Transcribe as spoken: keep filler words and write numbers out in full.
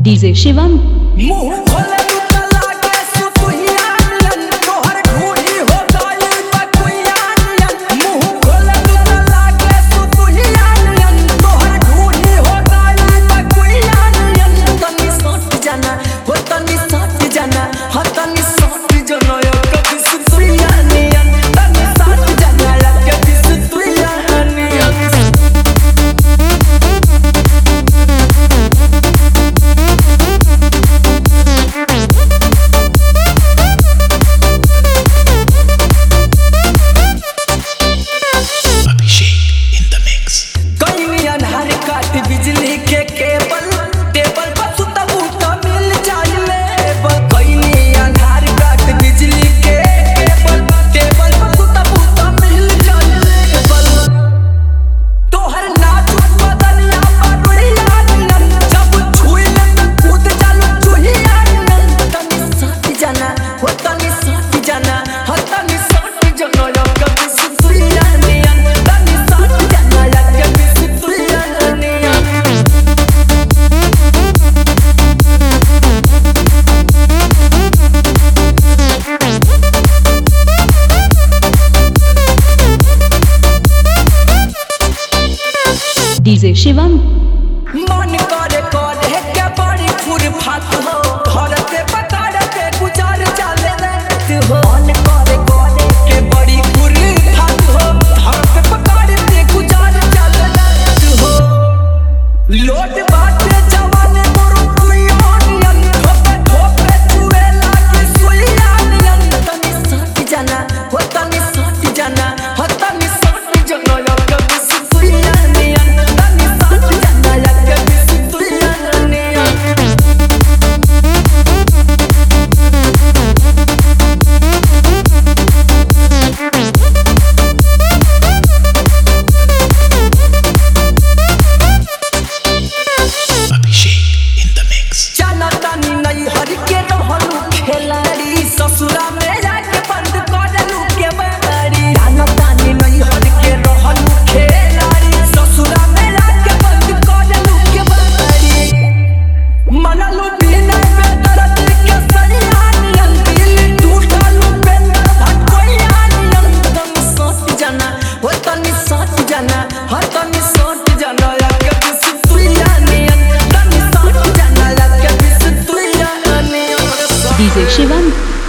DJ Shivam. मुंह खोले लुटा लागे सुतुहिया नियन तोहर घूरी हो गई बकुइया नियन। मुंह खोले लुटा लागे सुतुहिया नियन तोहर घूरी हो गई बकुइया नियन। तनी सट जाना हो तनी सट जाना हो तनी सट जाना यो कभी सुतुहिया नियन। तनी सट जाना या कभी सुतुहिया नियन। बिजली के केबल टेबल पर सुतबू त मिल जाइले। कइनी अंधार काट बिजली के केबल टेबल पर सुतबू त मिल जाइले। तोहर नाजुक बदनिया बड़िया नियन जब छुइले त कूद जालू चुहिया नियन। तनी सट जाना हो तनी सट जाना हो तनी सट जाना या कभी सुतुहिया नियन। तनी सट जाना या कभी सुतुहिया नियन। डीजे शिवम। मन करे करे के बड़ी फुरफात हो घर के पकाड़ के गुजार चले तू हो। मन करे करे के बड़ी फुरफात हो घर के पकाड़ के गुजार चले तू हो। लोट बाटे जवाने मोरू कुइया नियन ठोके ठोके चुए लागे सुइया नियन। तनी सट जाना हो तनी सट जाना हो तनी सट जाना या कभी सुतुहिया नियन। तनी सट जाना या कभी सुतुहिया नियन। जाना तानी नहीं हर के रहलू खेलाड़ी ससुरा में जाके बंद करलू के बारी। जाना तानी नहीं हर के रहलू खेलाड़ी ससुरा में जाके बंद करलू के बारी। मनलू बिना बेदर्द के सरिया नियन दिल टूटलू बेंदर भटकोइया नियन। तनी सट जाना हो तनी सट जाना हो तनी सट जाना या कभी सुतुहिया नियन। तनी सट जाना या कभी सुतुहिया नियन। डीजे शिवम।